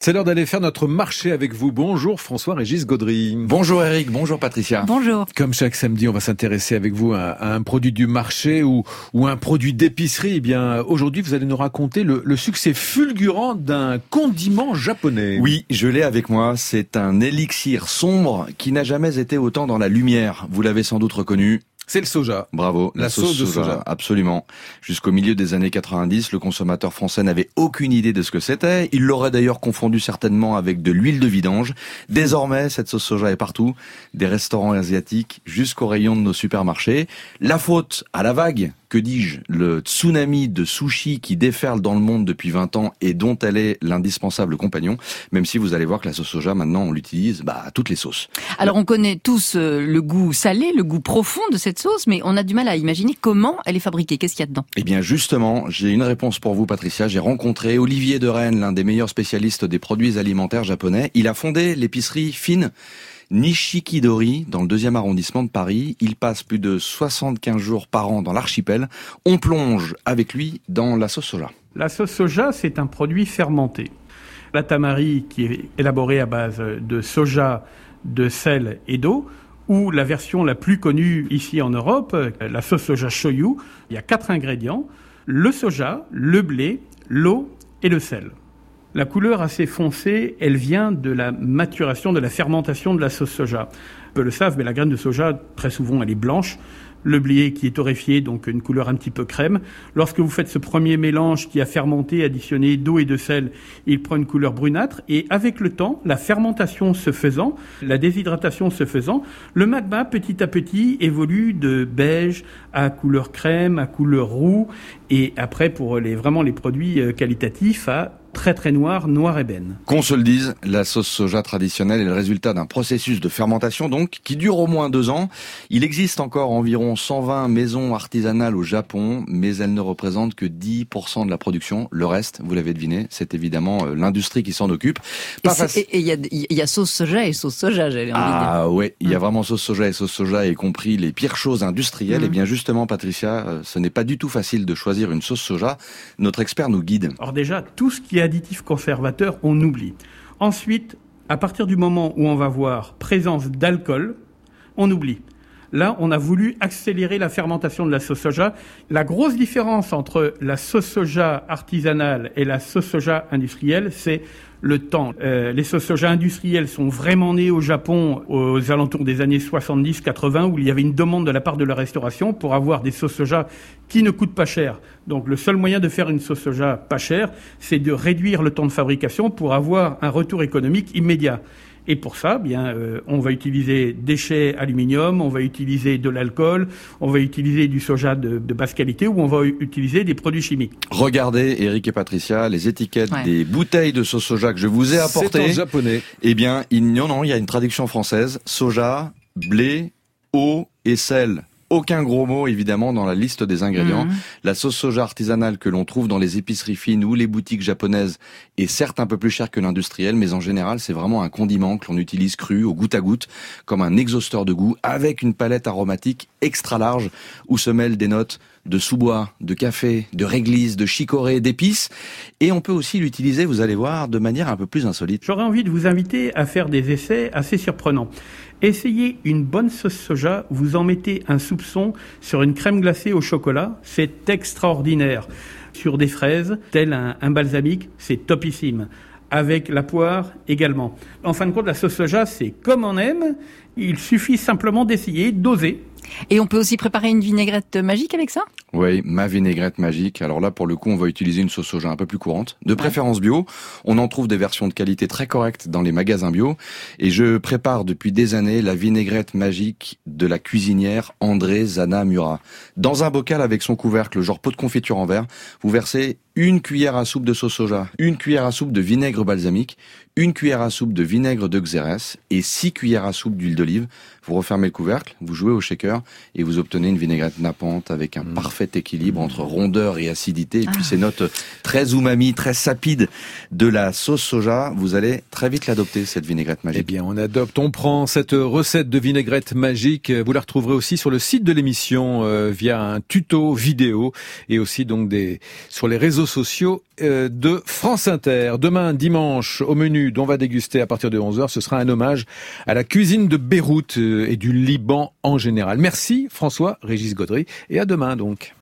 C'est l'heure d'aller faire notre marché avec vous. Bonjour François-Régis Gaudry. Bonjour Eric, bonjour Patricia. Bonjour. Comme chaque samedi, on va s'intéresser avec vous à un produit du marché ou un produit d'épicerie. Eh bien, aujourd'hui, vous allez nous raconter le succès fulgurant d'un condiment japonais. Oui, je l'ai avec moi. C'est un élixir sombre qui n'a jamais été autant dans la lumière. Vous l'avez sans doute reconnu. C'est le soja. Bravo, la sauce de soja. Absolument. Jusqu'au milieu des années 90, le consommateur français n'avait aucune idée de ce que c'était. Il l'aurait d'ailleurs confondu certainement avec de l'huile de vidange. Désormais, cette sauce soja est partout, des restaurants asiatiques jusqu'aux rayons de nos supermarchés. La faute à la vague, que dis-je, le tsunami de sushi qui déferle dans le monde depuis 20 ans et dont elle est l'indispensable compagnon, même si vous allez voir que la sauce soja, maintenant, on l'utilise à toutes les sauces. Alors, on connaît tous le goût salé, le goût profond de cette sauce, mais on a du mal à imaginer comment elle est fabriquée. Qu'est-ce qu'il y a dedans ? Eh bien, justement, j'ai une réponse pour vous, Patricia. J'ai rencontré Olivier de Rennes, l'un des meilleurs spécialistes des produits alimentaires japonais. Il a fondé l'épicerie fine Nishikidori, dans le 2e arrondissement de Paris. Il passe plus de 75 jours par an dans l'archipel. On plonge avec lui dans la sauce soja. La sauce soja, c'est un produit fermenté. La tamari, qui est élaborée à base de soja, de sel et d'eau, ou la version la plus connue ici en Europe, la sauce soja shoyu. Il y a 4 ingrédients, le soja, le blé, l'eau et le sel. La couleur assez foncée, elle vient de la maturation, de la fermentation de la sauce soja. Peu le savent, mais la graine de soja, très souvent, elle est blanche. Le blé qui est torréfié, donc une couleur un petit peu crème. Lorsque vous faites ce premier mélange qui a fermenté, additionné d'eau et de sel, il prend une couleur brunâtre. Et avec le temps, la fermentation se faisant, la déshydratation se faisant, le magma, petit à petit, évolue de beige à couleur crème, à couleur roux. Et après, pour vraiment les produits qualitatifs, à très très noir ébène. Qu'on se le dise, la sauce soja traditionnelle est le résultat d'un processus de fermentation donc qui dure au moins 2 ans. Il existe encore environ 120 maisons artisanales au Japon, mais elles ne représentent que 10% de la production. Le reste, vous l'avez deviné, c'est évidemment l'industrie qui s'en occupe. Et il y a sauce soja et sauce soja, j'avais envie de dire. Ah ouais, il y a vraiment sauce soja et sauce soja, y compris les pires choses industrielles. Et bien justement, Patricia, ce n'est pas du tout facile de choisir une sauce soja. Notre expert nous guide. Alors déjà, tout ce qui est additif conservateur, on oublie. Ensuite, à partir du moment où on va voir présence d'alcool, on oublie. Là, on a voulu accélérer la fermentation de la sauce soja. La grosse différence entre la sauce soja artisanale et la sauce soja industrielle, c'est le temps. Les sauces soja industrielles sont vraiment nées au Japon aux alentours des années 70-80 où il y avait une demande de la part de la restauration pour avoir des sauces soja qui ne coûtent pas cher. Donc le seul moyen de faire une sauce soja pas chère, c'est de réduire le temps de fabrication pour avoir un retour économique immédiat. Et pour ça, on va utiliser déchets aluminium, on va utiliser de l'alcool, on va utiliser du soja de basse qualité ou on va utiliser des produits chimiques. Regardez, Eric et Patricia, les étiquettes des bouteilles de sauce soja que je vous ai apportées. C'est en japonais. Eh bien, il y a une traduction française. Soja, blé, eau et sel. Aucun gros mot, évidemment, dans la liste des ingrédients. La sauce soja artisanale que l'on trouve dans les épiceries fines ou les boutiques japonaises est certes un peu plus chère que l'industrielle, mais en général, c'est vraiment un condiment que l'on utilise cru, au goutte à goutte, comme un exhausteur de goût, avec une palette aromatique extra large, où se mêlent des notes de sous-bois, de café, de réglisse, de chicorée, d'épices. Et on peut aussi l'utiliser, vous allez voir, de manière un peu plus insolite. J'aurais envie de vous inviter à faire des essais assez surprenants. Essayez une bonne sauce soja, vous en mettez un soupçon sur une crème glacée au chocolat, c'est extraordinaire. Sur des fraises, tel un balsamique, c'est topissime. Avec la poire également. En fin de compte, la sauce soja, c'est comme on aime, il suffit simplement d'essayer, d'oser. Et on peut aussi préparer une vinaigrette magique avec ça ? Oui, ma vinaigrette magique. Alors là, pour le coup, on va utiliser une sauce soja un peu plus courante, de préférence bio. On en trouve des versions de qualité très correctes dans les magasins bio. Et je prépare depuis des années la vinaigrette magique de la cuisinière André Zana Murat. Dans un bocal avec son couvercle, genre pot de confiture en verre, vous versez 1 cuillère à soupe de sauce soja, 1 cuillère à soupe de vinaigre balsamique, 1 cuillère à soupe de vinaigre de Xérès et 6 cuillères à soupe d'huile d'olive. Vous refermez le couvercle, vous jouez au shaker et vous obtenez une vinaigrette nappante avec un parfait équilibre entre rondeur et acidité. Et puis ces notes très umami, très sapides de la sauce soja, vous allez très vite l'adopter, cette vinaigrette magique. Eh bien, on adopte, on prend cette recette de vinaigrette magique. Vous la retrouverez aussi sur le site de l'émission via un tuto vidéo et aussi donc sur les réseaux sociaux de France Inter. Demain, dimanche, au menu dont on va déguster à partir de 11h, ce sera un hommage à la cuisine de Beyrouth et du Liban en général. Merci François-Régis Gaudry et à demain donc.